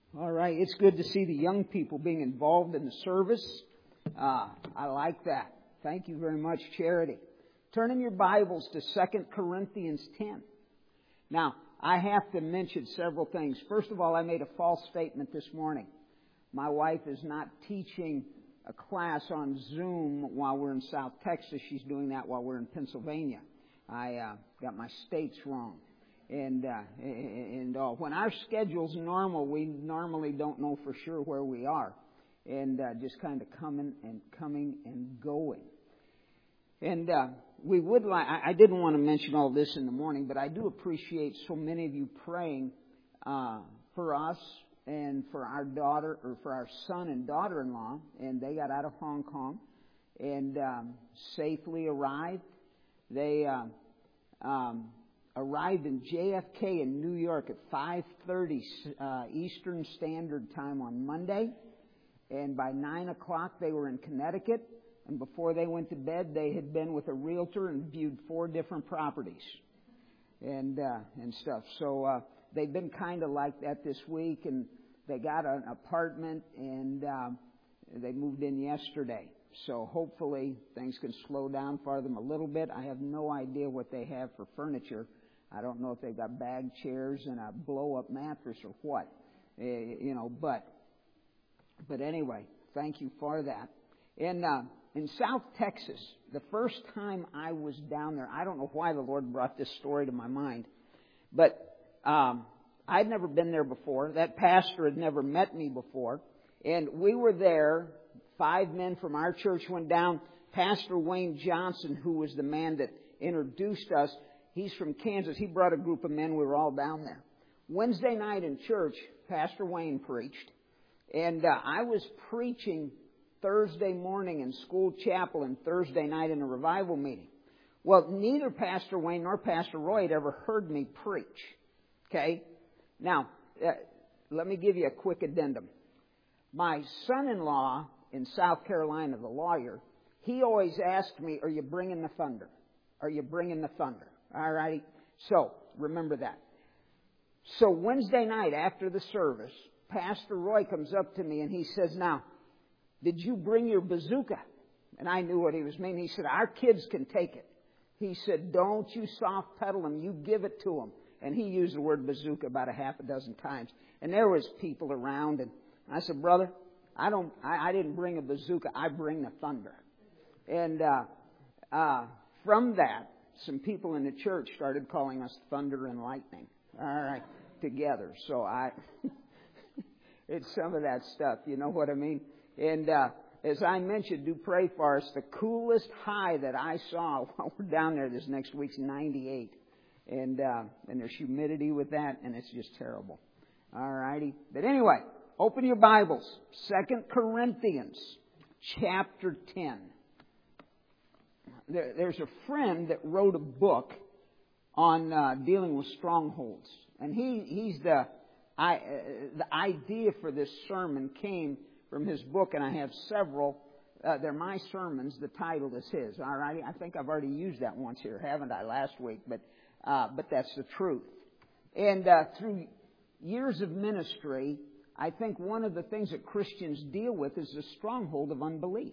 All right, it's good to see the young people being involved in the service. I like that. Thank you very much, Charity. Turn in your Bibles to 2 Corinthians 10. Now, I have to mention several things. First of all, I made a false statement this morning. My wife is not teaching a class on Zoom while we're in South Texas. She's doing that while we're in Pennsylvania. I got my states wrong. And when our schedule's normal, we normally don't know for sure where we are. And just kind of coming and going. And we would like, I didn't want to mention all this in the morning, but I do appreciate so many of you praying for us and for our daughter, or for our son and daughter-in-law. And they got out of Hong Kong and safely arrived. They arrived in JFK in New York at 5:30 Eastern Standard Time on Monday. And by 9 o'clock they were in Connecticut. And before they went to bed, they had been with a realtor and viewed 4 different properties and stuff. So they've been kind of like that this week. And they got an apartment and they moved in yesterday. So hopefully things can slow down for them a little bit. I have no idea what they have for furniture. I don't know if they've got bag chairs and a blow-up mattress or what, but anyway, thank you for that. And in South Texas, the first time I was down there, I don't know why the Lord brought this story to my mind, but I'd never been there before. That pastor had never met me before, and we were there. 5 men from our church went down. Pastor Wayne Johnson, who was the man that introduced us, he's from Kansas. He brought a group of men. We were all down there. Wednesday night in church, Pastor Wayne preached. And I was preaching Thursday morning in school chapel and Thursday night in a revival meeting. Well, neither Pastor Wayne nor Pastor Roy had ever heard me preach. Okay? Now, let me give you a quick addendum. My son-in-law in South Carolina, the lawyer, he always asked me, are you bringing the thunder? Are you bringing the thunder? All righty? So, remember that. So, Wednesday night after the service, Pastor Roy comes up to me and he says, now, did you bring your bazooka? And I knew what he was meaning. He said, our kids can take it. He said, don't you soft pedal them. You give it to them. And he used the word bazooka about 6 times. And there was people around. And I said, brother, I didn't bring a bazooka. I bring the thunder. And from that, some people in the church started calling us thunder and lightning. All right, together. So it's some of that stuff. You know what I mean? And as I mentioned, do pray for us. The coolest high that I saw while we're down there this next week's 98. And there's humidity with that, and it's just terrible. All righty. But anyway, open your Bibles. 2 Corinthians chapter 10. There's a friend that wrote a book on dealing with strongholds. And he's the idea for this sermon came from his book, and I have several. They're my sermons. The title is his. All right. I think I've already used that once here, haven't I, last week? But that's the truth. And through years of ministry, I think one of the things that Christians deal with is the stronghold of unbelief.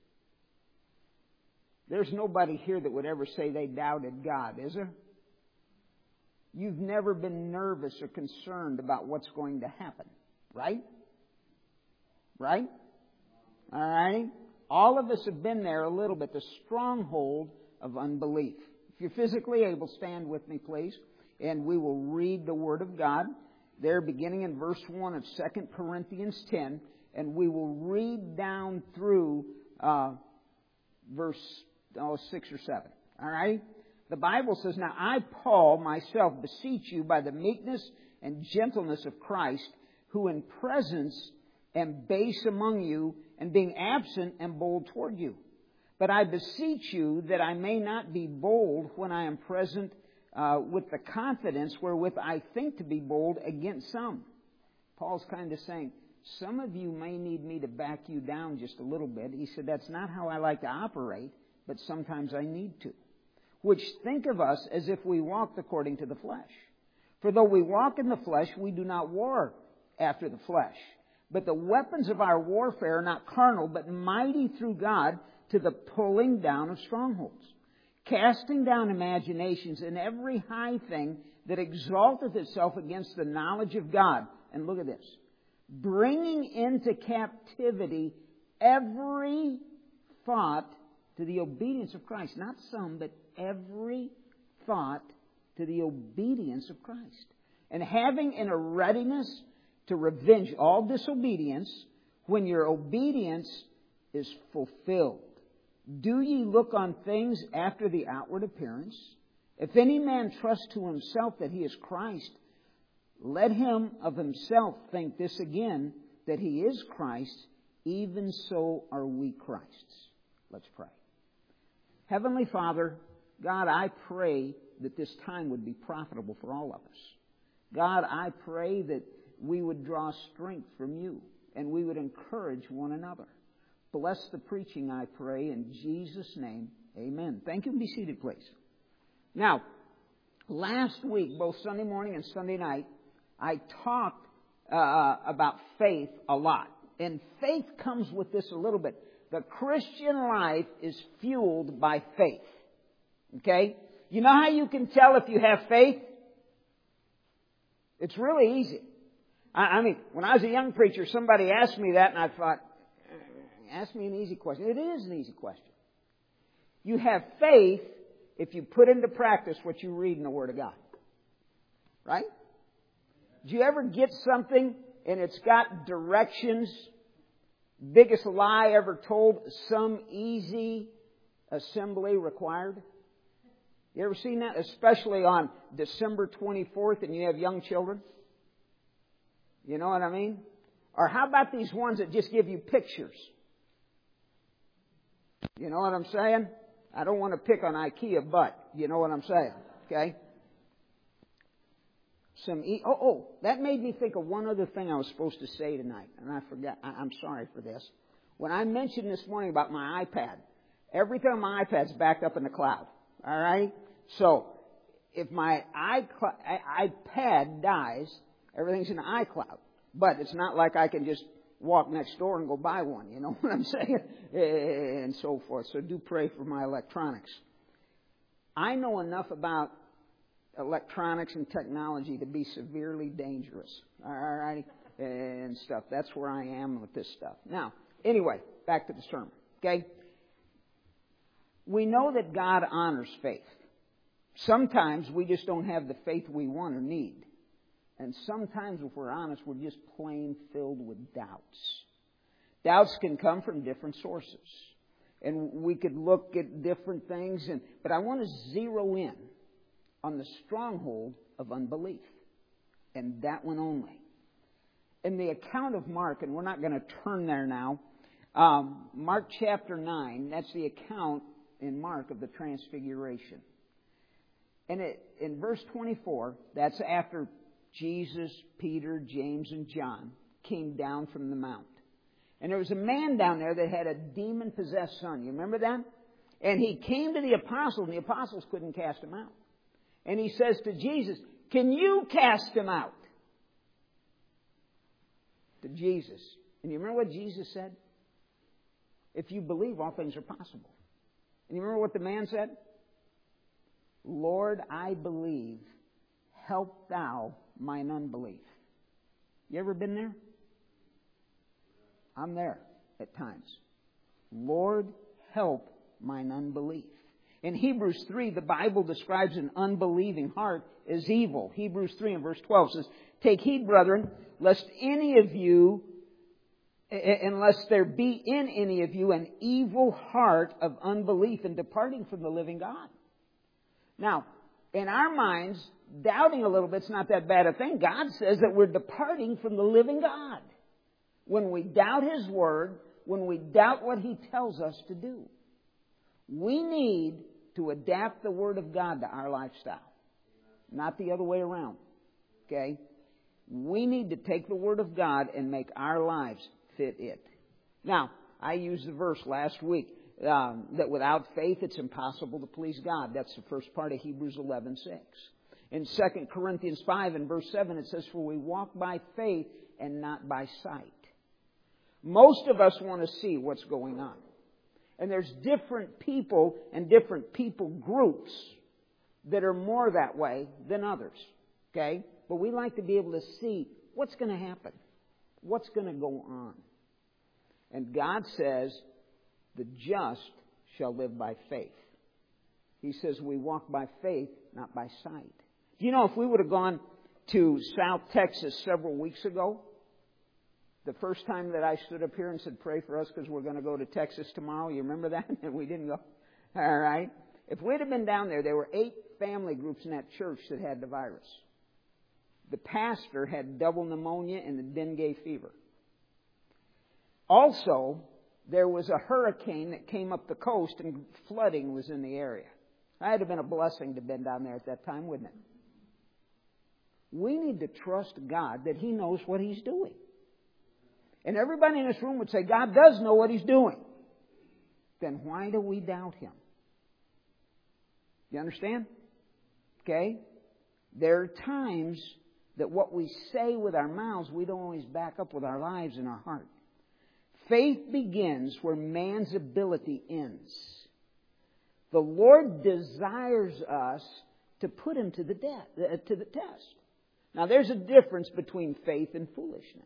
There's nobody here that would ever say they doubted God, is there? You've never been nervous or concerned about what's going to happen, right? Right? All right? All of us have been there a little bit, the stronghold of unbelief. If you're physically able, stand with me, please, and we will read the Word of God. There, beginning in verse 1 of 2 Corinthians 10, and we will read down through verse 6 or 7. All right? The Bible says, now I, Paul, myself, beseech you by the meekness and gentleness of Christ, who in presence am base among you, and being absent am bold toward you. But I beseech you that I may not be bold when I am present with the confidence wherewith I think to be bold against some. Paul's kind of saying, some of you may need me to back you down just a little bit. He said, that's not how I like to operate, but sometimes I need to. Which think of us as if we walked according to the flesh. For though we walk in the flesh, we do not war after the flesh. But the weapons of our warfare are not carnal, but mighty through God to the pulling down of strongholds, casting down imaginations and every high thing that exalteth itself against the knowledge of God. And look at this. Bringing into captivity every thought to the obedience of Christ. Not some, but every thought to the obedience of Christ. And having in a readiness to revenge all disobedience when your obedience is fulfilled. Do ye look on things after the outward appearance? If any man trust to himself that he is Christ, let him of himself think this again, that he is Christ, even so are we Christ's. Let's pray. Heavenly Father, God, I pray that this time would be profitable for all of us. God, I pray that we would draw strength from you and we would encourage one another. Bless the preaching, I pray, in Jesus' name. Amen. Thank you. Be seated, please. Now, last week, both Sunday morning and Sunday night, I talked about faith a lot. And faith comes with this a little bit. The Christian life is fueled by faith. Okay? You know how you can tell if you have faith? It's really easy. I mean, when I was a young preacher, somebody asked me that, and I thought, ask me an easy question. It is an easy question. You have faith if you put into practice what you read in the Word of God. Right? Do you ever get something and it's got directions? Biggest lie ever told, some easy assembly required? You ever seen that? Especially on December 24th and you have young children? You know what I mean? Or how about these ones that just give you pictures? You know what I'm saying? I don't want to pick on IKEA, but you know what I'm saying. Okay? That made me think of one other thing I was supposed to say tonight, and I forgot. I'm sorry for this. When I mentioned this morning about my iPad, everything on my iPad's backed up in the cloud. All right? So, if my iPad dies, everything's in the iCloud. But it's not like I can just walk next door and go buy one. You know what I'm saying? And so forth. So do pray for my electronics. I know enough about electronics and technology to be severely dangerous. All right? And stuff. That's where I am with this stuff. Now, anyway, back to the sermon. Okay? We know that God honors faith. Sometimes we just don't have the faith we want or need. And sometimes, if we're honest, we're just plain filled with doubts. Doubts can come from different sources. And we could look at different things. But I want to zero in on the stronghold of unbelief. And that one only. In the account of Mark, and we're not going to turn there now, Mark chapter 9, that's the account in Mark of the Transfiguration. And in verse 24, that's after Jesus, Peter, James, and John came down from the mount. And there was a man down there that had a demon-possessed son. You remember that? And he came to the apostles, and the apostles couldn't cast him out. And he says to Jesus, "Can you cast him out?" To Jesus. And you remember what Jesus said? "If you believe, all things are possible." And you remember what the man said? "Lord, I believe. Help thou mine unbelief." You ever been there? I'm there at times. Lord, help mine unbelief. In Hebrews 3, the Bible describes an unbelieving heart as evil. Hebrews 3 and verse 12 says, "Take heed, brethren, lest there be in any of you an evil heart of unbelief in departing from the living God." Now, in our minds, doubting a little bit's not that bad a thing. God says that we're departing from the living God. When we doubt His Word, when we doubt what He tells us to do, we need to adapt the Word of God to our lifestyle. Not the other way around. Okay? We need to take the Word of God and make our lives fit it. Now, I used the verse last week that without faith it's impossible to please God. That's the first part of Hebrews 11:6. In 2 Corinthians 5 and verse 7, it says, "For we walk by faith and not by sight." Most of us want to see what's going on. And there's different people and different people groups that are more that way than others. Okay? But we like to be able to see what's going to happen. What's going to go on. And God says, the just shall live by faith. He says we walk by faith, not by sight. Do you know, if we would have gone to South Texas several weeks ago, the first time that I stood up here and said, pray for us because we're going to go to Texas tomorrow, you remember that? And we didn't go. All right. If we'd have been down there were 8 family groups in that church that had the virus. The pastor had double pneumonia and the dengue fever. Also, there was a hurricane that came up the coast and flooding was in the area. That would have been a blessing to have been down there at that time, wouldn't it? We need to trust God that He knows what He's doing. And everybody in this room would say, God does know what He's doing. Then why do we doubt Him? You understand? Okay? There are times that what we say with our mouths, we don't always back up with our lives and our heart. Faith begins where man's ability ends. The Lord desires us to put Him to the test. Now, there's a difference between faith and foolishness.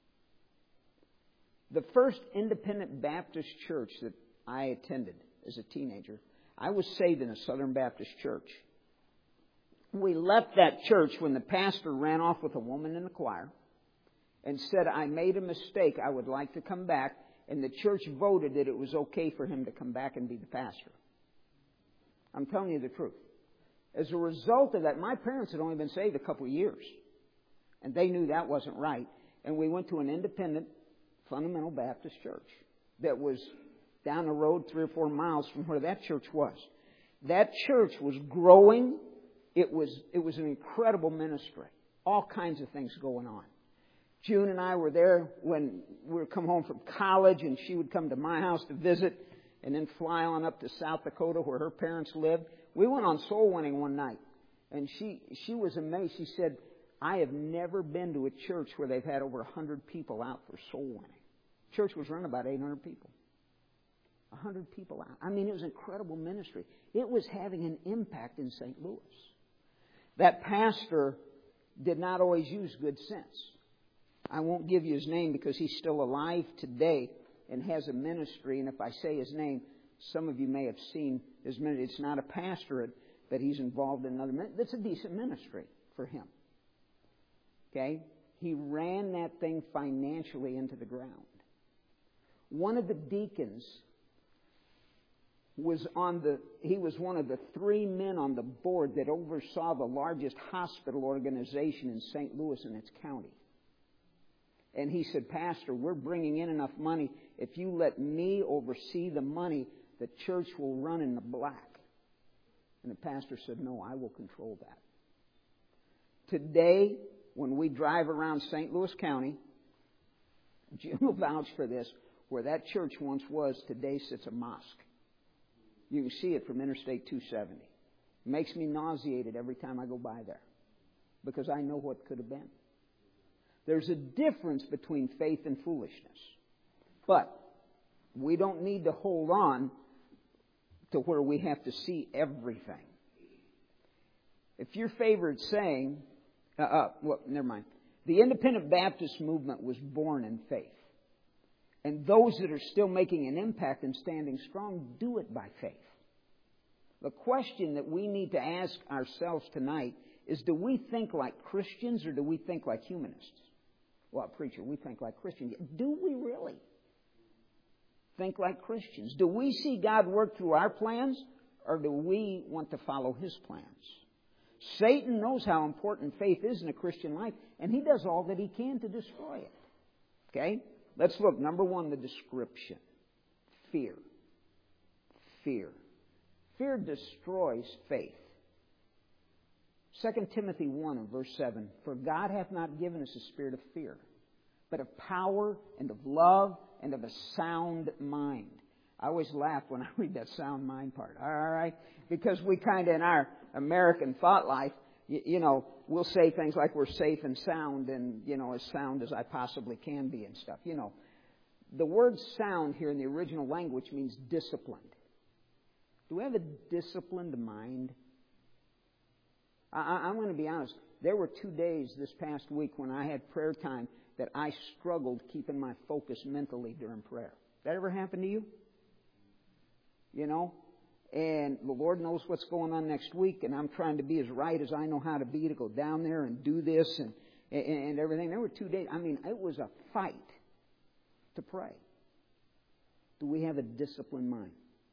The first independent Baptist church that I attended as a teenager, I was saved in a Southern Baptist church. We left that church when the pastor ran off with a woman in the choir and said, I made a mistake, I would like to come back. And the church voted that it was okay for him to come back and be the pastor. I'm telling you the truth. As a result of that, my parents had only been saved a couple of years. And they knew that wasn't right. And we went to an independent, fundamental Baptist church that was down the road 3 or 4 miles from where that church was. That church was growing. It was an incredible ministry. All kinds of things going on. June and I were there when we would come home from college, and she would come to my house to visit and then fly on up to South Dakota where her parents lived. We went on soul winning one night, and she was amazed. She said, I have never been to a church where they've had over 100 people out for soul winning. Church was run about 800 people. 100 people out. I mean, it was an incredible ministry. It was having an impact in St. Louis. That pastor did not always use good sense. I won't give you his name because he's still alive today and has a ministry. And if I say his name, some of you may have seen his ministry. It's not a pastorate, but he's involved in another ministry. That's a decent ministry for him. Okay? He ran that thing financially into the ground. One of the deacons was he was one of the 3 men on the board that oversaw the largest hospital organization in St. Louis and its county. And he said, Pastor, we're bringing in enough money. If you let me oversee the money, the church will run in the black. And the pastor said, no, I will control that. Today, when we drive around St. Louis County, Jim will vouch for this, where that church once was, today sits a mosque. You can see it from Interstate 270. It makes me nauseated every time I go by there because I know what could have been. There's a difference between faith and foolishness. But we don't need to hold on to where we have to see everything. If your favorite saying, never mind. The independent Baptist movement was born in faith. And those that are still making an impact and standing strong do it by faith. The question that we need to ask ourselves tonight is, do we think like Christians or do we think like humanists? Well, preacher, we think like Christians. Do we really think like Christians? Do we see God work through our plans or do we want to follow His plans? Satan knows how important faith is in a Christian life, and he does all that he can to destroy it. Okay? Let's look. Number 1, the description. Fear. Fear. Fear destroys faith. 2 Timothy 1 and verse 7, For God hath not given us a spirit of fear, but of power and of love and of a sound mind. I always laugh when I read that sound mind part. All right? Because we kind of, in our American thought life, We'll say things like we're safe and sound and, as sound as I possibly can be and stuff. The word sound here in the original language means disciplined. Do we have a disciplined mind? I'm going to be honest. There were 2 days this past week when I had prayer time that I struggled keeping my focus mentally during prayer. That ever happen to you? And the Lord knows what's going on next week, and I'm trying to be as right as I know how to be to go down there and do this and everything. There were 2 days. It was a fight to pray. Do we have a disciplined mind?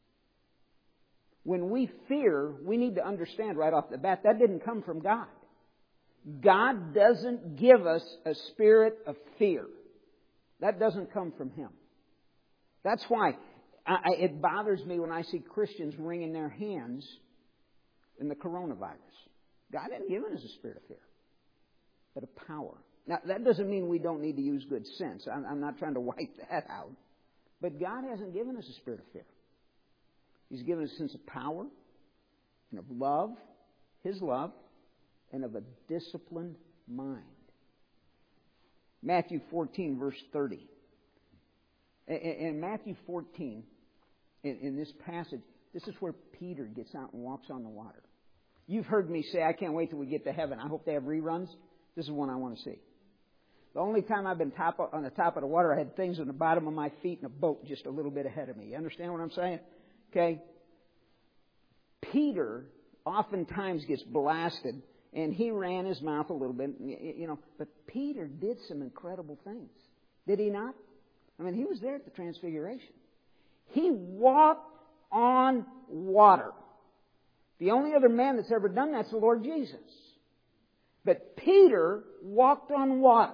When we fear, we need to understand right off the bat, that didn't come from God. God doesn't give us a spirit of fear. That doesn't come from Him. That's why it bothers me when I see Christians wringing their hands in the coronavirus. God hasn't given us a spirit of fear, but of power. Now, that doesn't mean we don't need to use good sense. I'm not trying to wipe that out. But God hasn't given us a spirit of fear. He's given us a sense of power and of love, His love, and of a disciplined mind. Matthew 14, verse 30. In Matthew 14, in this passage, this is where Peter gets out and walks on the water. You've heard me say, I can't wait till we get to heaven. I hope they have reruns. This is one I want to see. The only time I've been on the top of the water, I had things on the bottom of my feet and a boat just a little bit ahead of me. You understand what I'm saying? Okay? Peter oftentimes gets blasted, and he ran his mouth a little bit, but Peter did some incredible things. Did he not? He was there at the Transfiguration. He walked on water. The only other man that's ever done that's the Lord Jesus. But Peter walked on water.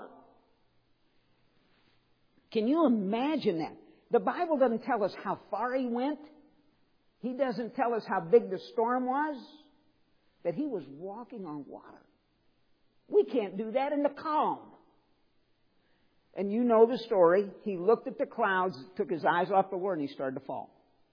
Can you imagine that? The Bible doesn't tell us how far he went. He doesn't tell us how big the storm was. But he was walking on water. We can't do that in the calm. And you know the story. He looked at the clouds, took his eyes off the Lord, and he started to fall.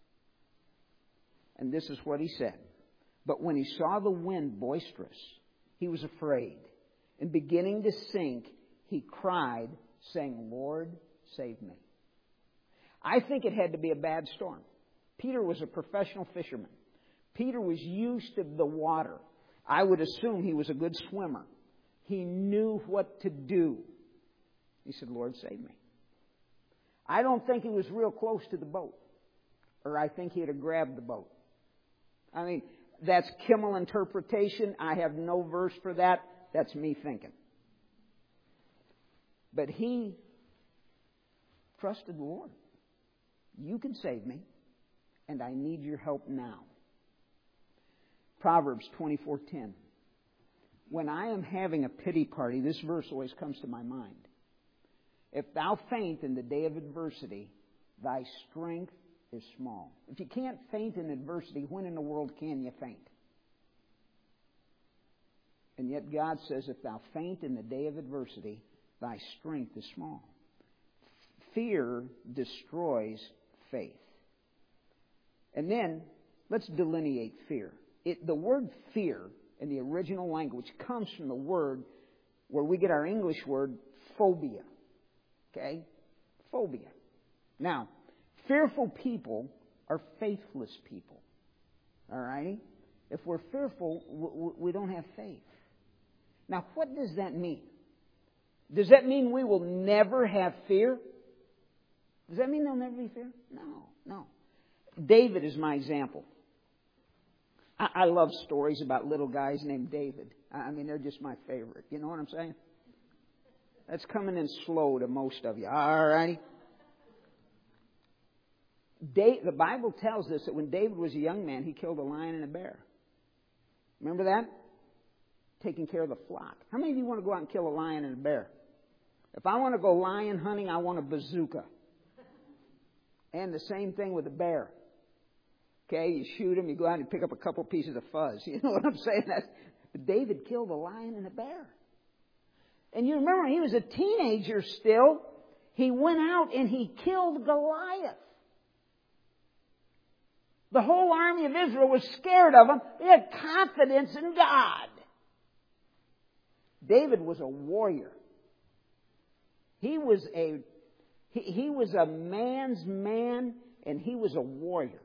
And this is what he said. But when he saw the wind boisterous, he was afraid. And beginning to sink, he cried, saying, Lord, save me. I think it had to be a bad storm. Peter was a professional fisherman. Peter was used to the water. I would assume he was a good swimmer. He knew what to do. He said, Lord, save me. I don't think he was real close to the boat. Or I think he'd have grabbed the boat. That's Kimmel interpretation. I have no verse for that. That's me thinking. But he trusted the Lord. You can save me, and I need your help now. Proverbs 24:10. When I am having a pity party, this verse always comes to my mind. If thou faint in the day of adversity, thy strength is small. If you can't faint in adversity, when in the world can you faint? And yet God says, if thou faint in the day of adversity, thy strength is small. Fear destroys faith. And then, let's delineate fear. The word fear in the original language comes from the word where we get our English word phobia. Okay? Phobia. Now, fearful people are faithless people. All righty? If we're fearful, we don't have faith. Now, what does that mean? Does that mean we will never have fear? Does that mean there'll never be fear? No. David is my example. I love stories about little guys named David. They're just my favorite. You know what I'm saying? That's coming in slow to most of you. All righty? The Bible tells us that when David was a young man, he killed a lion and a bear. Remember that? Taking care of the flock. How many of you want to go out and kill a lion and a bear? If I want to go lion hunting, I want a bazooka. And the same thing with a bear. Okay, you shoot him, you go out and you pick up a couple pieces of fuzz. You know what I'm saying? But David killed a lion and a bear. And you remember, he was a teenager still. He went out and he killed Goliath. The whole army of Israel was scared of him. They had confidence in God. David was a warrior. He was a man's man, and he was a warrior.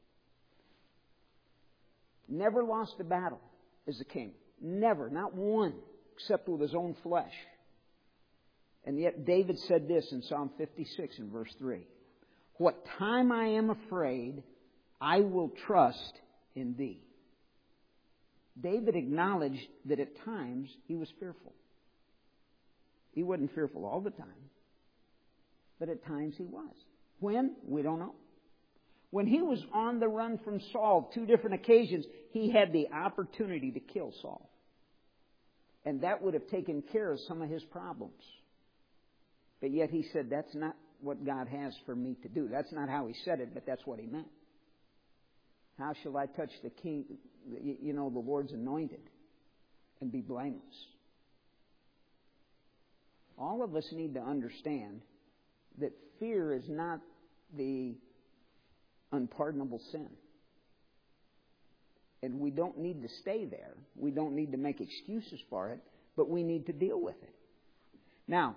Never lost a battle as a king. Never, not one, except with his own flesh. And yet David said this in Psalm 56 in verse 3. What time I am afraid, I will trust in Thee. David acknowledged that at times he was fearful. He wasn't fearful all the time, but at times he was. When? We don't know. When he was on the run from Saul, 2 different occasions, he had the opportunity to kill Saul. And that would have taken care of some of his problems. But yet he said, that's not what God has for me to do. That's not how he said it, but that's what he meant. How shall I touch the king, the Lord's anointed, and be blameless? All of us need to understand that fear is not the unpardonable sin. And we don't need to stay there. We don't need to make excuses for it, but we need to deal with it. Now,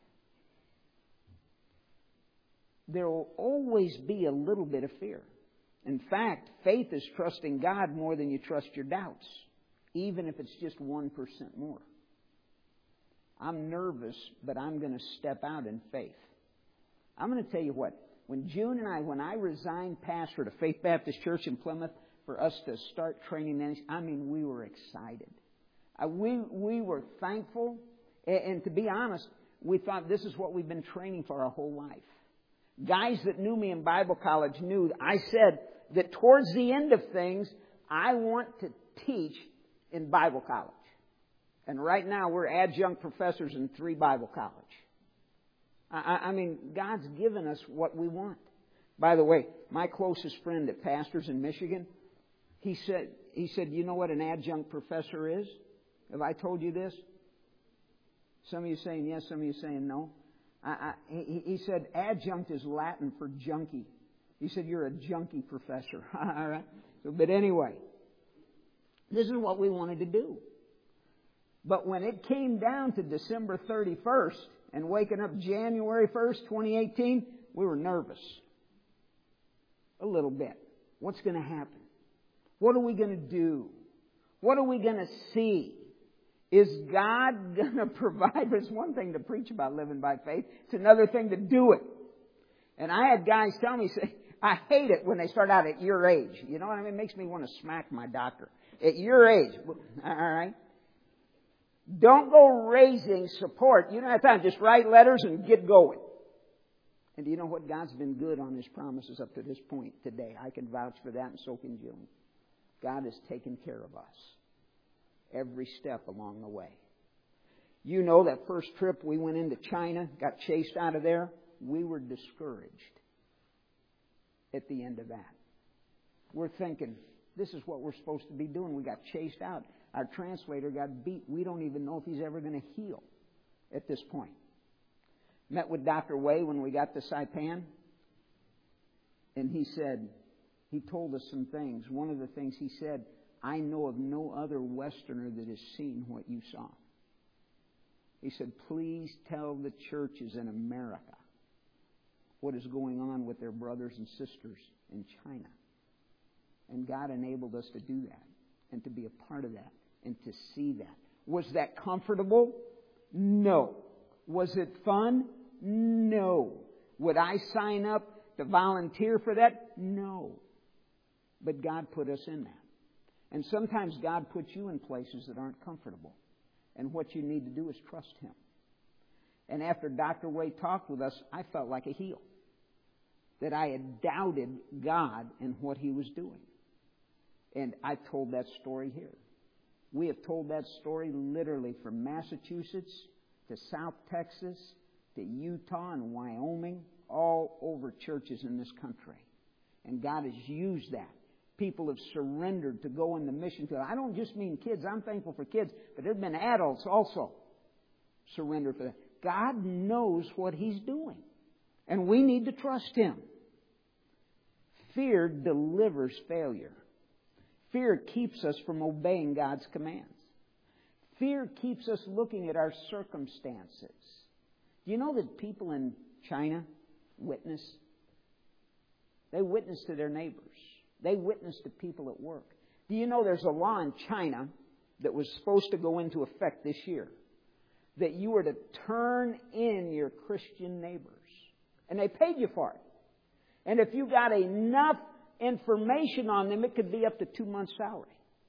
there will always be a little bit of fear. In fact, faith is trusting God more than you trust your doubts, even if it's just 1% more. I'm nervous, but I'm going to step out in faith. I'm going to tell you what. When June and when I resigned pastor to Faith Baptist Church in Plymouth for us to start training men, we were excited. We were thankful. And to be honest, we thought this is what we've been training for our whole life. Guys that knew me in Bible college knew I said that towards the end of things, I want to teach in Bible college. And right now we're adjunct professors in 3 Bible colleges. God's given us what we want. By the way, my closest friend that pastors in Michigan, he said, you know what an adjunct professor is? Have I told you this? Some of you saying yes, some of you saying no. He said adjunct is Latin for junkie. He said you're a junkie professor. All right. But anyway, this is what we wanted to do. But when it came down to December 31st and waking up January 1st, 2018, we were nervous. A little bit. What's going to happen? What are we going to do? What are we going to see? Is God going to provide? It's one thing to preach about living by faith. It's another thing to do it. And I had guys tell me, say, I hate it when they start out at your age. You know what I mean? It makes me want to smack my doctor. At your age. All right? Don't go raising support. You don't have time. Just write letters and get going. And do you know what? God's been good on His promises up to this point today. I can vouch for that, and so can June. God has taken care of us every step along the way. You know that first trip we went into China, got chased out of there. We were discouraged at the end of that. We're thinking, this is what we're supposed to be doing. We got chased out. Our translator got beat. We don't even know if he's ever going to heal at this point. Met with Dr. Wei when we got to Saipan. And he told us some things. One of the things he said, I know of no other Westerner that has seen what you saw. He said, please tell the churches in America what is going on with their brothers and sisters in China. And God enabled us to do that and to be a part of that and to see that. Was that comfortable? No. Was it fun? No. Would I sign up to volunteer for that? No. But God put us in that. And sometimes God puts you in places that aren't comfortable. And what you need to do is trust Him. And after Dr. Wei talked with us, I felt like a heel. That I had doubted God and what He was doing. And I told that story here. We have told that story literally from Massachusetts to South Texas to Utah and Wyoming, all over churches in this country. And God has used that. People have surrendered to go in the mission field. I don't just mean kids. I'm thankful for kids, but there have been adults also surrender for that. God knows what He's doing. And we need to trust Him. Fear delivers failure. Fear keeps us from obeying God's commands. Fear keeps us looking at our circumstances. Do you know that people in China witness? They witness to their neighbors. They witness to people at work. Do you know there's a law in China that was supposed to go into effect this year, that you were to turn in your Christian neighbors? And they paid you for it. And if you got enough information on them, it could be up to 2 months' salary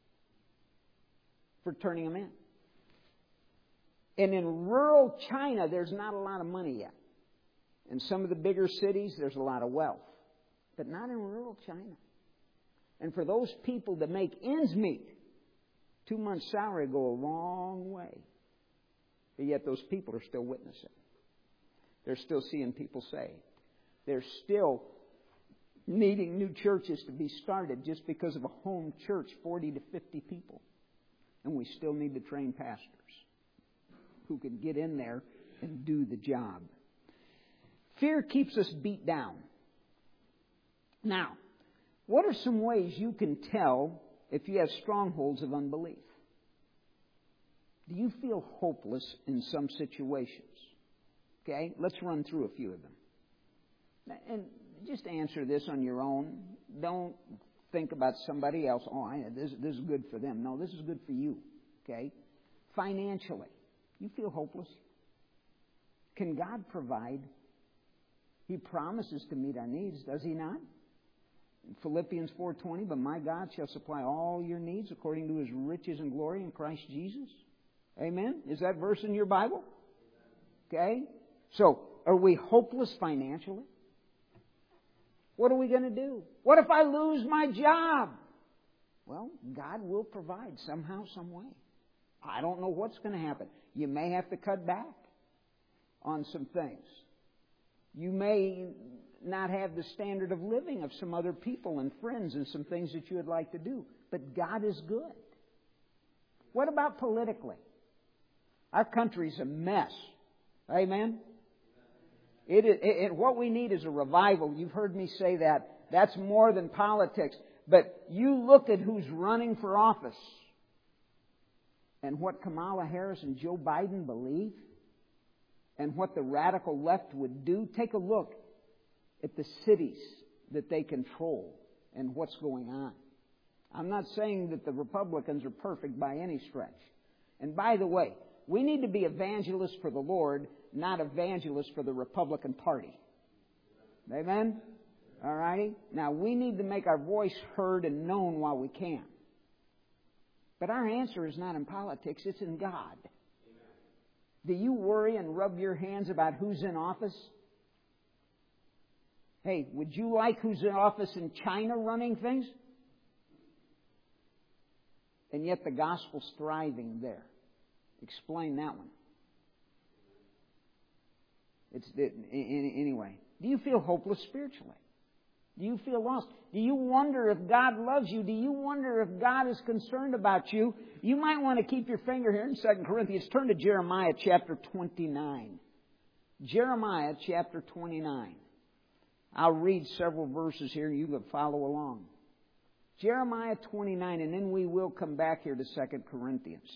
for turning them in. And in rural China, there's not a lot of money yet. In some of the bigger cities, there's a lot of wealth. But not in rural China. And for those people that make ends meet, 2 months' salary go a long way. But yet those people are still witnessing. They're still seeing people saved. They're still needing new churches to be started just because of a home church, 40 to 50 people. And we still need to train pastors who can get in there and do the job. Fear keeps us beat down. Now, what are some ways you can tell if you have strongholds of unbelief? Do you feel hopeless in some situations? Okay, let's run through a few of them. And just answer this on your own. Don't think about somebody else. Oh, this is good for them. No, this is good for you. Okay? Financially, you feel hopeless? Can God provide? He promises to meet our needs, does He not? Philippians 4:20, but my God shall supply all your needs according to His riches and glory in Christ Jesus. Amen? Is that verse in your Bible? Okay? So, are we hopeless financially? What are we going to do? What if I lose my job? Well, God will provide somehow, some way. I don't know what's going to happen. You may have to cut back on some things. You may not have the standard of living of some other people and friends and some things that you would like to do. But God is good. What about politically? Our country's a mess. Amen? What we need is a revival. You've heard me say that. That's more than politics. But you look at who's running for office and what Kamala Harris and Joe Biden believe and what the radical left would do. Take a look at the cities that they control and what's going on. I'm not saying that the Republicans are perfect by any stretch. And by the way, we need to be evangelists for the Lord, not evangelists for the Republican Party. Amen? All righty? Now, we need to make our voice heard and known while we can. But our answer is not in politics, it's in God. Do you worry and rub your hands about who's in office? Hey, would you like who's in office in China running things? And yet the gospel's thriving there. Explain that one. Anyway, do you feel hopeless spiritually? Do you feel lost? Do you wonder if God loves you? Do you wonder if God is concerned about you? You might want to keep your finger here in 2 Corinthians. Turn to Jeremiah chapter 29. Jeremiah chapter 29. I'll read several verses here and you can follow along. Jeremiah 29, and then we will come back here to 2 Corinthians.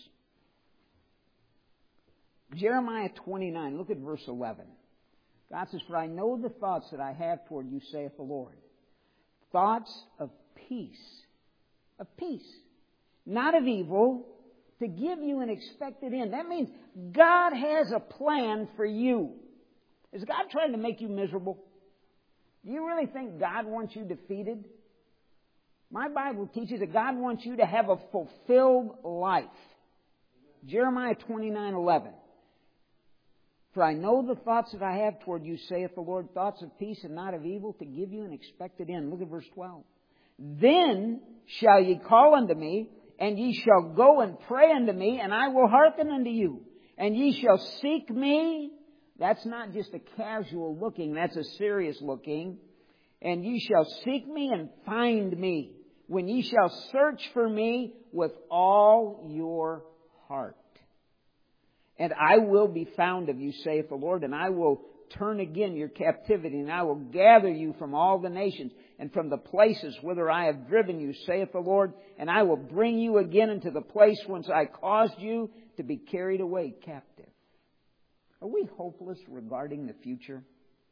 Jeremiah 29, look at verse 11. God says, for I know the thoughts that I have toward you, saith the Lord. Thoughts of peace. Of peace. Not of evil, to give you an expected end. That means God has a plan for you. Is God trying to make you miserable? Do you really think God wants you defeated? My Bible teaches that God wants you to have a fulfilled life. Jeremiah 29:11. For I know the thoughts that I have toward you, saith the Lord, thoughts of peace and not of evil, to give you an expected end. Look at verse 12. Then shall ye call unto me, and ye shall go and pray unto me, and I will hearken unto you. And ye shall seek me. That's not just a casual looking, that's a serious looking. And ye shall seek me and find me, when ye shall search for me with all your heart. And I will be found of you, saith the Lord, and I will turn again your captivity, and I will gather you from all the nations and from the places whither I have driven you, saith the Lord, and I will bring you again into the place whence I caused you to be carried away captive. Are we hopeless regarding the future?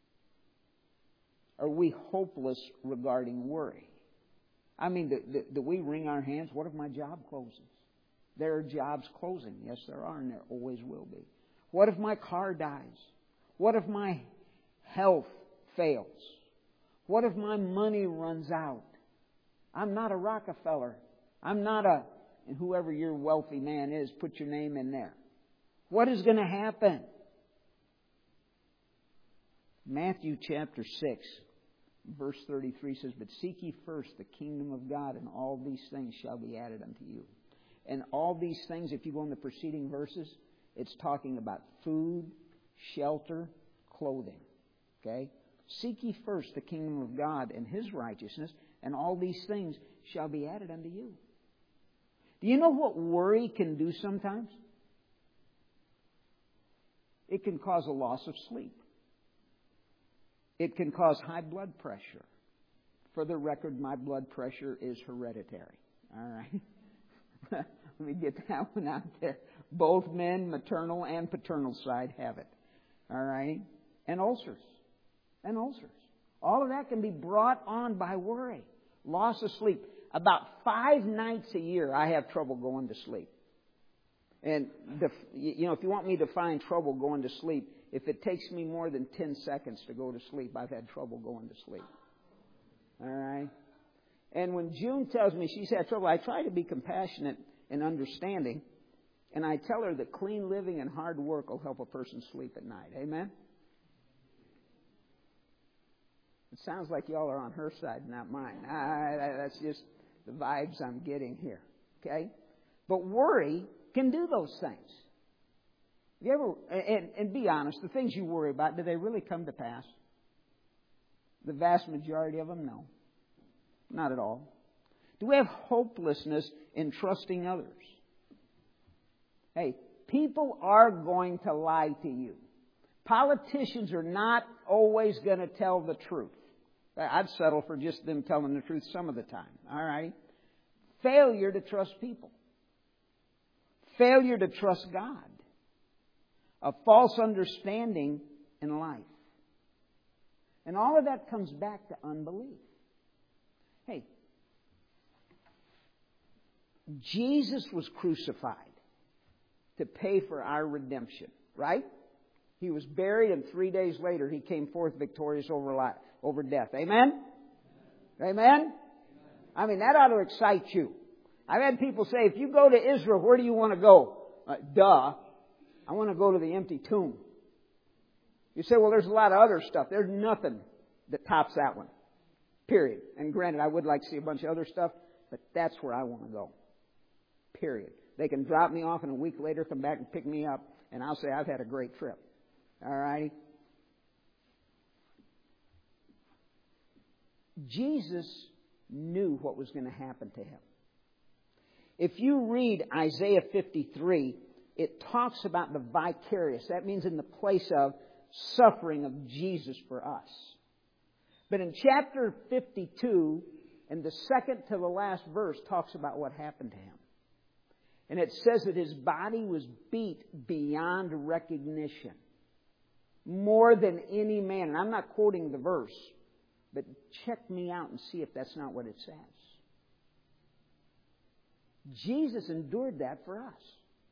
Are we hopeless regarding worry? I mean, do we wring our hands? What if my job closes? There are jobs closing. Yes, there are, and there always will be. What if my car dies? What if my health fails? What if my money runs out? I'm not a Rockefeller. I'm not a, and whoever your wealthy man is, put your name in there. What is going to happen? Matthew chapter 6, verse 33 says, "But seek ye first the kingdom of God, and all these things shall be added unto you." And all these things, if you go in the preceding verses, it's talking about food, shelter, clothing. Okay? Seek ye first the kingdom of God and His righteousness, and all these things shall be added unto you. Do you know what worry can do sometimes? It can cause a loss of sleep. It can cause high blood pressure. For the record, my blood pressure is hereditary. All right? Let me get that one out there. Both men, maternal and paternal side, have it. All right? And ulcers. And ulcers. All of that can be brought on by worry. Loss of sleep. About 5 nights a year, I have trouble going to sleep. And, if you want me to find trouble going to sleep, if it takes me more than 10 seconds to go to sleep, I've had trouble going to sleep. All right? And when June tells me she's had trouble, I try to be compassionate and understanding. And I tell her that clean living and hard work will help a person sleep at night. Amen? It sounds like y'all are on her side, not mine. That's just the vibes I'm getting here. Okay? But worry can do those things. You ever, and be honest, the things you worry about, do they really come to pass? The vast majority of them, no. Not at all. Do we have hopelessness in trusting others? Hey, people are going to lie to you. Politicians are not always going to tell the truth. I'd settle for just them telling the truth some of the time. All right? Failure to trust people. Failure to trust God. A false understanding in life. And all of that comes back to unbelief. Hey, Jesus was crucified to pay for our redemption, right? He was buried, and 3 days later He came forth victorious over death. Amen? Amen? I mean, that ought to excite you. I've had people say, if you go to Israel, where do you want to go? I want to go to the empty tomb. You say, well, there's a lot of other stuff. There's nothing that tops that one. Period. And granted, I would like to see a bunch of other stuff, but that's where I want to go. Period. They can drop me off and a week later come back and pick me up, and I'll say I've had a great trip. All righty? Jesus knew what was going to happen to Him. If you read Isaiah 53, it talks about the vicarious. That means in the place of suffering of Jesus for us. But in chapter 52, and the second to the last verse, talks about what happened to Him. And it says that His body was beat beyond recognition. More than any man. And I'm not quoting the verse, but check me out and see if that's not what it says. Jesus endured that for us.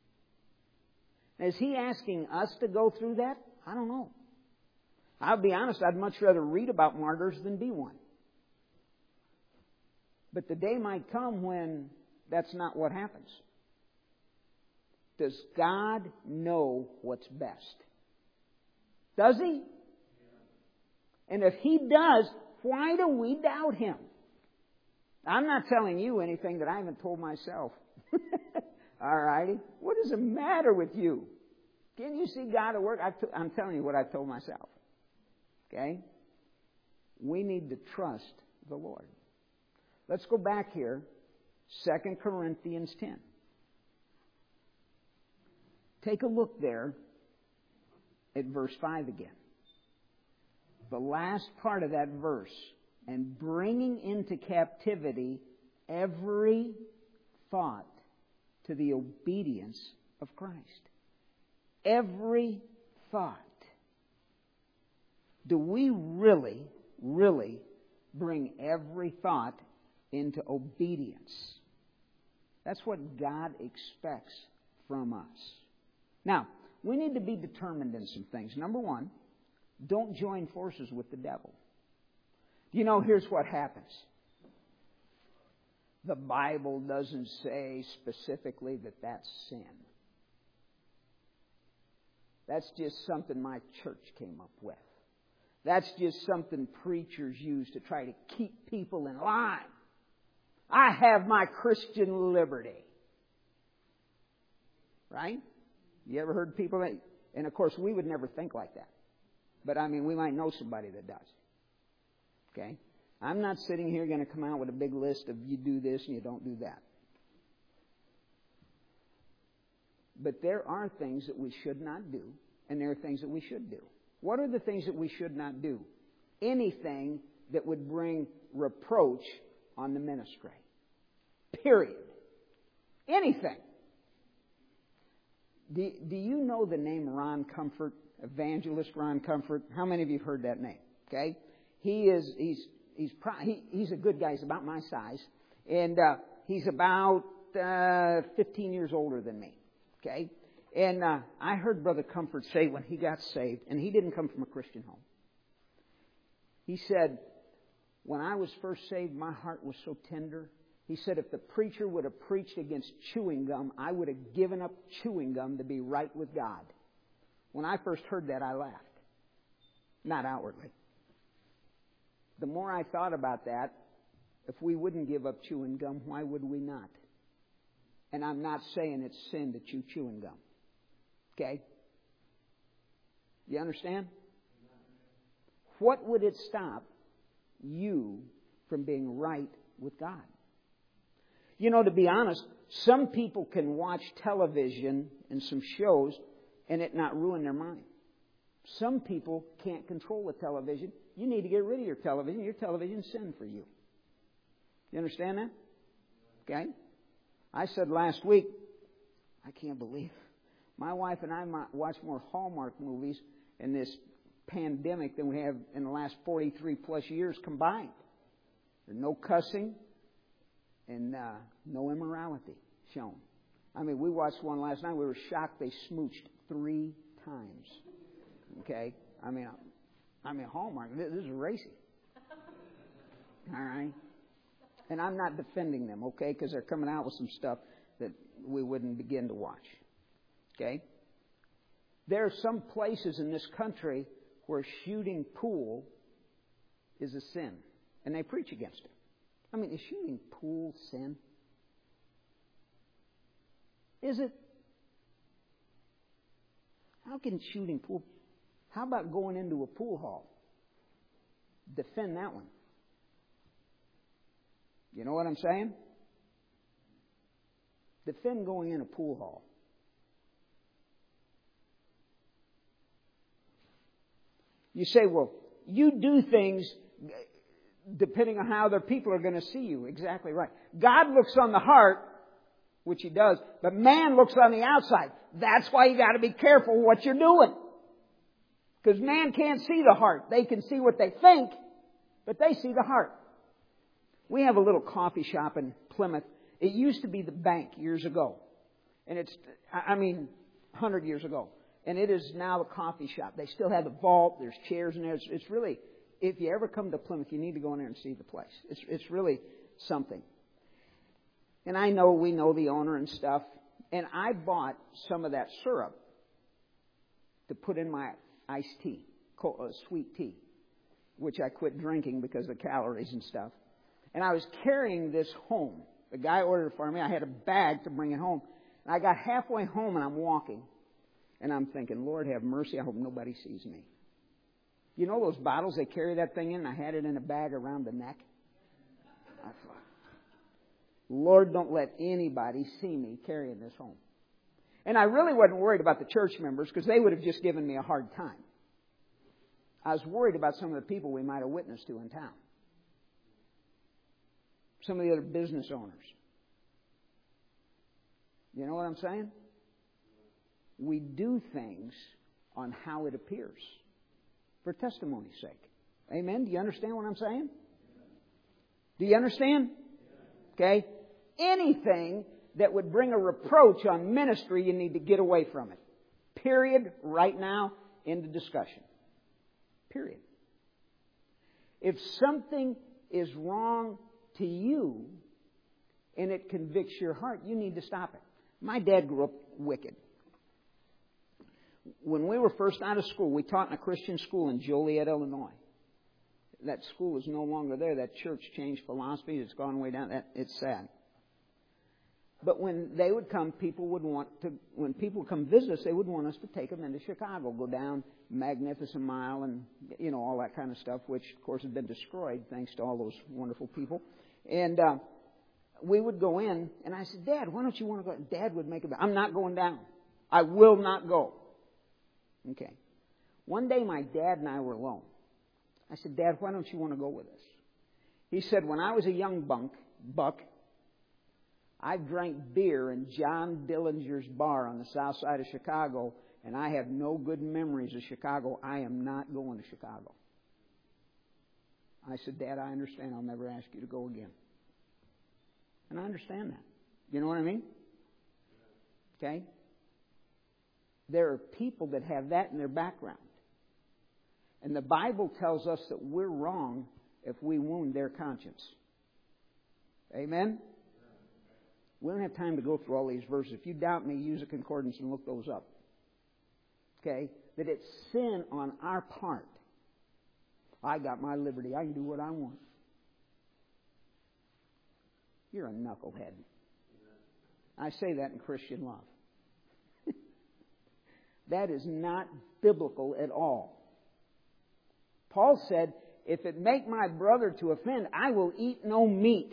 Is He asking us to go through that? I don't know. I'll be honest, I'd much rather read about martyrs than be one. But the day might come when that's not what happens. Does God know what's best? Does He? And if He does, why do we doubt Him? I'm not telling you anything that I haven't told myself. All righty? What is the matter with you? Can you see God at work? I'm telling you what I've told myself. Okay? We need to trust the Lord. Let's go back here. 2 Corinthians 10. Take a look there at verse 5 again. The last part of that verse. And bringing into captivity every thought to the obedience of Christ. Every thought. Do we really, really bring every thought into obedience? That's what God expects from us. Now, we need to be determined in some things. Number one, don't join forces with the devil. You know, here's what happens. The Bible doesn't say specifically that that's sin. That's just something my church came up with. That's just something preachers use to try to keep people in line. I have my Christian liberty. Right? You ever heard people that... And of course, we would never think like that. But I mean, we might know somebody that does. Okay? I'm not sitting here going to come out with a big list of you do this and you don't do that. But there are things that we should not do, and there are things that we should do. What are the things that we should not do? Anything that would bring reproach on the ministry. Period. Anything. Do you know the name Ron Comfort? Evangelist Ron Comfort? How many of you have heard that name? Okay? He's a good guy. He's about my size. And he's about 15 years older than me. Okay? And I heard Brother Comfort say when he got saved, and he didn't come from a Christian home. He said, when I was first saved, my heart was so tender. He said, if the preacher would have preached against chewing gum, I would have given up chewing gum to be right with God. When I first heard that, I laughed. Not outwardly. The more I thought about that, if we wouldn't give up chewing gum, why would we not? And I'm not saying it's sin to chew chewing gum. Okay? You understand? What would it stop you from being right with God? You know, to be honest, some people can watch television and some shows and it not ruin their mind. Some people can't control the television. You need to get rid of your television. Your television's sin for you. You understand that? Okay? I said last week, I can't believe my wife and I watch more Hallmark movies in this pandemic than we have in the last 43 plus years combined. There's no cussing and no immorality shown. I mean, we watched one last night. We were shocked they smooched 3 times. Okay? I mean, Hallmark, this is racy. All right? And I'm not defending them, okay? Because they're coming out with some stuff that we wouldn't begin to watch. Okay? There are some places in this country where shooting pool is a sin. And they preach against it. I mean, is shooting pool sin? Is it? How can shooting pool... How about going into a pool hall? Defend that one. You know what I'm saying? Defend going in a pool hall. You say, well, you do things depending on how other people are going to see you. Exactly right. God looks on the heart, which He does, but man looks on the outside. That's why you got to be careful what you're doing. Because man can't see the heart. They can see what they think, but they see the heart. We have a little coffee shop in Plymouth. It used to be the bank years ago. And 100 years ago. And it is now a coffee shop. They still have the vault. There's chairs in there. It's really, if you ever come to Plymouth, you need to go in there and see the place. It's really something. And we know the owner and stuff. And I bought some of that syrup to put in my iced tea, sweet tea, which I quit drinking because of the calories and stuff. And I was carrying this home. The guy ordered it for me. I had a bag to bring it home. And I got halfway home and I'm walking. And I'm thinking, Lord, have mercy. I hope nobody sees me. You know those bottles they carry that thing in? I had it in a bag around the neck. I thought, Lord, don't let anybody see me carrying this home. And I really wasn't worried about the church members because they would have just given me a hard time. I was worried about some of the people we might have witnessed to in town. Some of the other business owners. You know what I'm saying? we do things on how it appears for testimony's sake. Amen? Do you understand what I'm saying? Do you understand? Okay? Anything that would bring a reproach on ministry, you need to get away from it. Period. Right now, into discussion. Period. If something is wrong to you and it convicts your heart, you need to stop it. My dad grew up wicked. When we were first out of school, we taught in a Christian school in Joliet, Illinois. That school is no longer there. That church changed philosophy. It's gone way down. It's sad. But when they would come, when people come visit us, they would want us to take them into Chicago, go down Magnificent Mile and, all that kind of stuff, which, of course, has been destroyed thanks to all those wonderful people. And we would go in, and I said, Dad, why don't you want to go? Dad would make it. I'm not going down. I will not go. Okay. One day, my dad and I were alone. I said, Dad, why don't you want to go with us? He said, when I was a young buck, I drank beer in John Dillinger's bar on the south side of Chicago, and I have no good memories of Chicago. I am not going to Chicago. I said, Dad, I understand. I'll never ask you to go again. And I understand that. You know what I mean? Okay? There are people that have that in their background. And the Bible tells us that we're wrong if we wound their conscience. Amen? We don't have time to go through all these verses. If you doubt me, use a concordance and look those up. Okay? That it's sin on our part. I got my liberty. I can do what I want. You're a knucklehead. I say that in Christian love. That is not biblical at all. Paul said, if it make my brother to offend, I will eat no meat.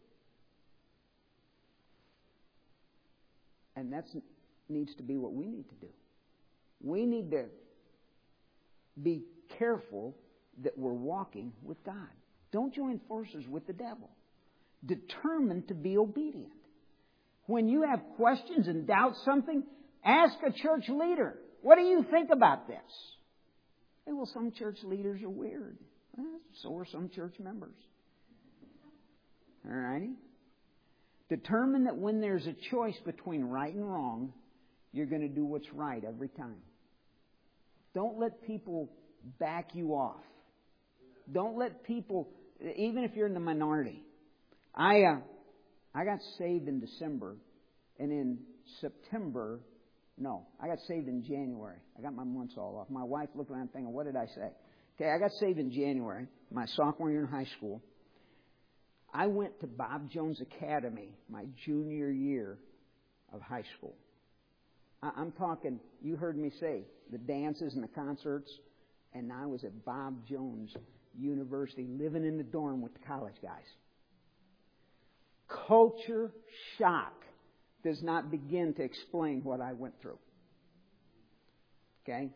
And that needs to be what we need to do. We need to be careful that we're walking with God. Don't join forces with the devil. Determined to be obedient. When you have questions and doubt something, ask a church leader. What do you think about this? Hey, well, some church leaders are weird. Well, so are some church members. All righty? Determine that when there's a choice between right and wrong, you're going to do what's right every time. Don't let people back you off. Don't let people, even if you're in the minority. I got saved in December, and in September, I got saved in January. I got my months all off. My wife looked around thinking, what did I say? Okay, I got saved in January, my sophomore year in high school. I went to Bob Jones Academy my junior year of high school. I'm talking, you heard me say, the dances and the concerts, and I was at Bob Jones University living in the dorm with the college guys. Culture shock does not begin to explain what I went through. Okay?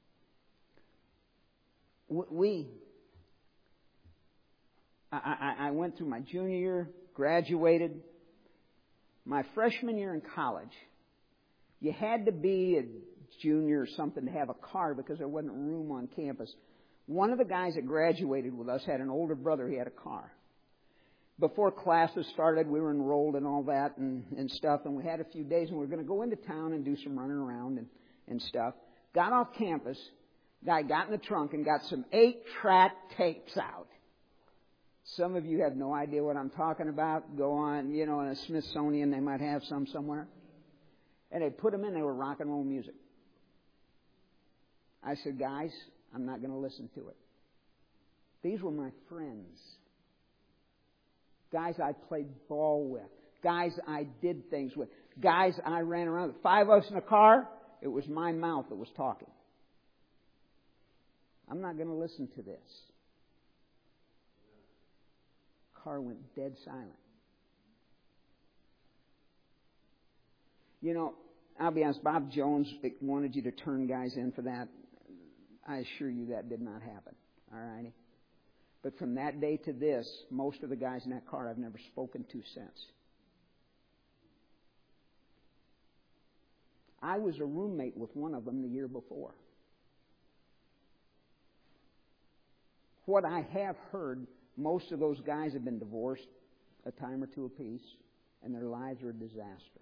I went through my junior year, graduated. My freshman year in college, you had to be a junior or something to have a car because there wasn't room on campus. One of the guys that graduated with us had an older brother. He had a car. Before classes started, we were enrolled and all that and stuff, and we had a few days, and we were going to go into town and do some running around and stuff. Got off campus, guy got in the trunk and got some 8-track tapes out. Some of you have no idea what I'm talking about. Go on, in a Smithsonian, they might have some somewhere. And they put them in, they were rock and roll music. I said, guys, I'm not going to listen to it. These were my friends. Guys I played ball with. Guys I did things with. Guys I ran around with. 5 of us in a car, it was my mouth that was talking. I'm not going to listen to this. Car went dead silent. I'll be honest, Bob Jones wanted you to turn guys in for that. I assure you that did not happen. All righty? But from that day to this, most of the guys in that car I've never spoken to since. I was a roommate with one of them the year before. What I have heard, most of those guys have been divorced a time or two apiece, and their lives are a disaster.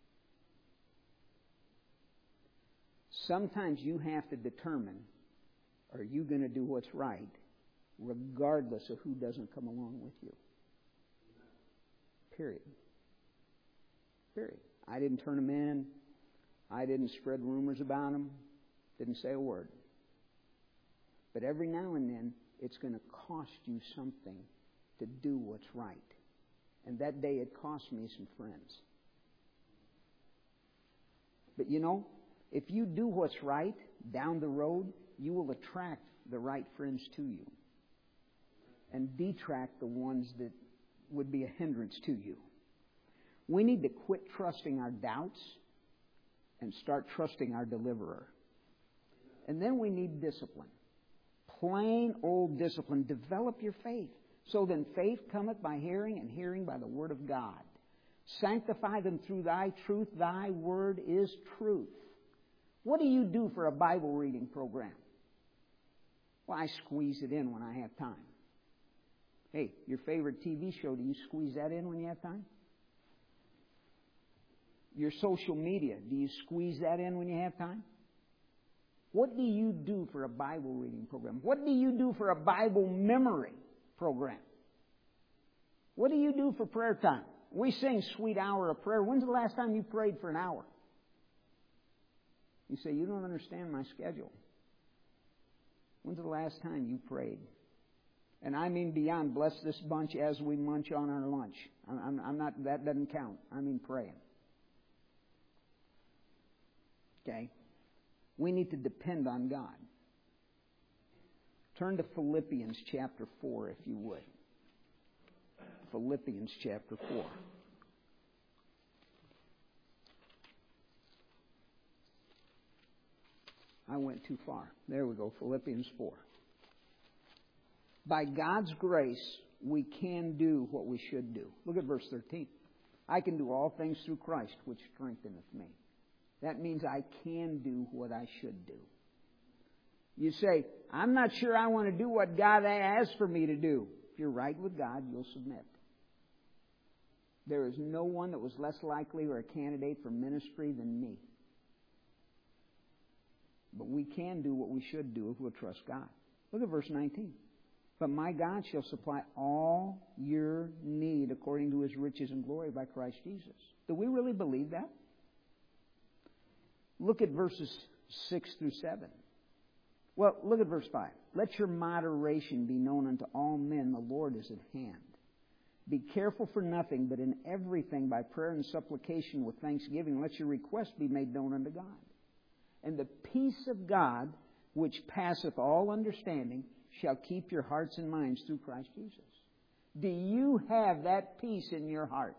Sometimes you have to determine, are you going to do what's right, regardless of who doesn't come along with you? Period. Period. I didn't turn them in. I didn't spread rumors about them. Didn't say a word. But every now and then, it's going to cost you something to do what's right. And that day it cost me some friends. But you know, if you do what's right down the road, you will attract the right friends to you and detract the ones that would be a hindrance to you. We need to quit trusting our doubts and start trusting our deliverer. And then we need discipline. Plain old discipline. Develop your faith. So then faith cometh by hearing, and hearing by the word of God. Sanctify them through thy truth. Thy word is truth. What do you do for a Bible reading program? Well, I squeeze it in when I have time. Hey, your favorite TV show, do you squeeze that in when you have time? Your social media, do you squeeze that in when you have time? What do you do for a Bible reading program? What do you do for a Bible memory program? What do you do for prayer time? We sing Sweet Hour of Prayer. When's the last time you prayed for an hour? You say, you don't understand my schedule. When's the last time you prayed? And I mean beyond bless this bunch as we munch on our lunch. I'm not, that doesn't count. I mean praying. Okay? We need to depend on God. Turn to Philippians chapter 4, if you would. Philippians chapter 4. I went too far. There we go, Philippians 4. By God's grace, we can do what we should do. Look at verse 13. I can do all things through Christ, which strengtheneth me. That means I can do what I should do. You say, I'm not sure I want to do what God has for me to do. If you're right with God, you'll submit. There is no one that was less likely or a candidate for ministry than me. But we can do what we should do if we'll trust God. Look at verse 19. But my God shall supply all your need according to His riches and glory by Christ Jesus. Do we really believe that? Look at verses 6 through 7. Well, look at verse 5. Let your moderation be known unto all men. The Lord is at hand. Be careful for nothing, but in everything by prayer and supplication with thanksgiving, let your requests be made known unto God. And the peace of God, which passeth all understanding, shall keep your hearts and minds through Christ Jesus. Do you have that peace in your heart?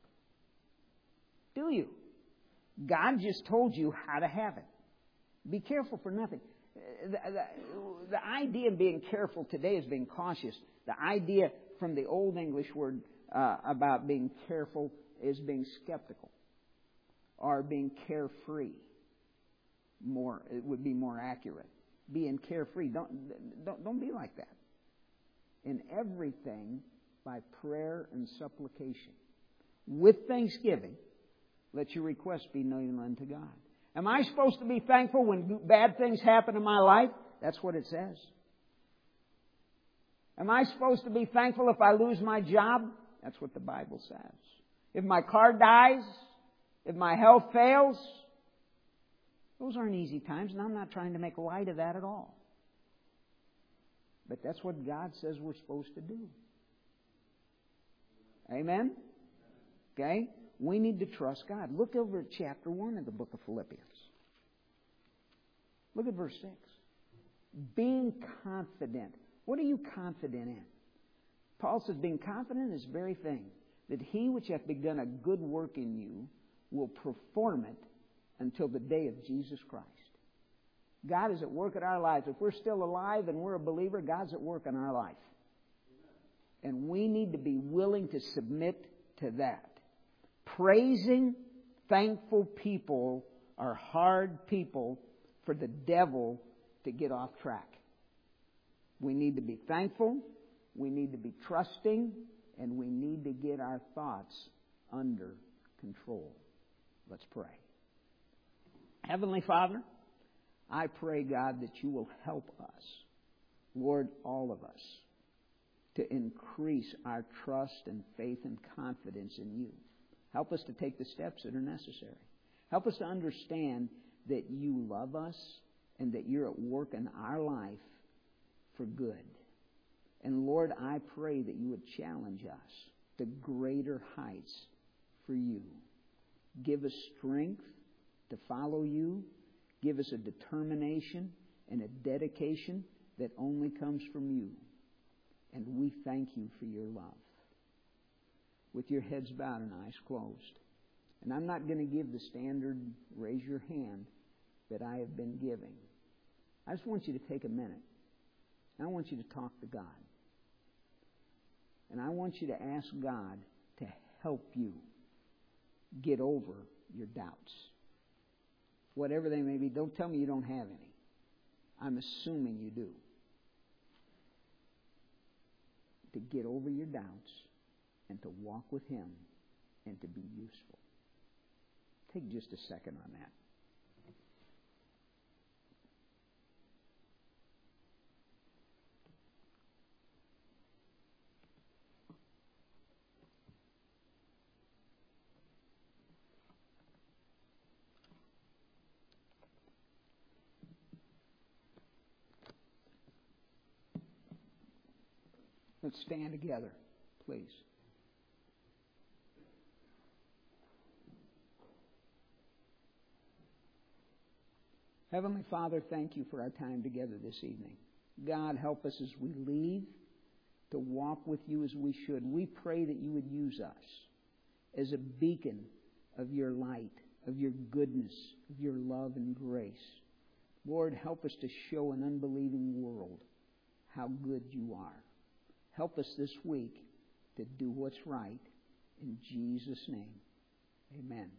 Do you? God just told you how to have it. Be careful for nothing. The idea of being careful today is being cautious. The idea from the Old English word about being careful is being skeptical or being carefree. It would be more accurate. Being carefree. Don't be like that. In everything, by prayer and supplication, with thanksgiving, let your requests be known unto God. Am I supposed to be thankful when bad things happen in my life? That's what it says. Am I supposed to be thankful if I lose my job? That's what the Bible says. If my car dies, if my health fails, those aren't easy times, and I'm not trying to make light of that at all. But that's what God says we're supposed to do. Amen? Okay? We need to trust God. Look over at chapter 1 of the book of Philippians. Look at verse 6. Being confident. What are you confident in? Paul says, being confident in this very thing, that He which hath begun a good work in you will perform it until the day of Jesus Christ. God is at work in our lives. If we're still alive and we're a believer, God's at work in our life. And we need to be willing to submit to that. Praising, thankful people are hard people for the devil to get off track. We need to be thankful, we need to be trusting, and we need to get our thoughts under control. Let's pray. Heavenly Father, I pray, God, that you will help us, Lord, all of us, to increase our trust and faith and confidence in you. Help us to take the steps that are necessary. Help us to understand that you love us and that you're at work in our life for good. And Lord, I pray that you would challenge us to greater heights for you. Give us strength to follow you. Give us a determination and a dedication that only comes from you. And we thank you for your love. With your heads bowed and eyes closed. And I'm not going to give the standard raise your hand that I have been giving. I just want you to take a minute. I want you to talk to God. And I want you to ask God to help you get over your doubts. Whatever they may be, don't tell me you don't have any. I'm assuming you do. To get over your doubts and to walk with Him and to be useful. Take just a second on that. Let's stand together, please. Heavenly Father, thank you for our time together this evening. God, help us as we leave to walk with you as we should. We pray that you would use us as a beacon of your light, of your goodness, of your love and grace. Lord, help us to show an unbelieving world how good you are. Help us this week to do what's right. In Jesus' name, amen.